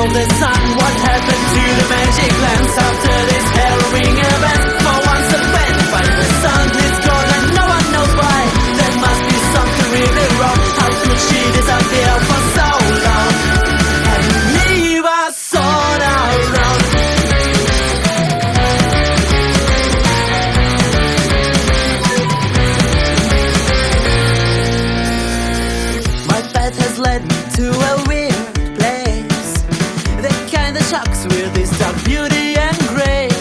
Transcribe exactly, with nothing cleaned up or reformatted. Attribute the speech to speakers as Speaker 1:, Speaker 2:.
Speaker 1: of the sun. What happened to the magic lamps after this harrowing event? For once a band by the sun is gone and no one knows why. There must be something really wrong. How could she disappear for so long and leave us all alone? My path has led to a weird place, the kind that shocks with its dark beauty and grace.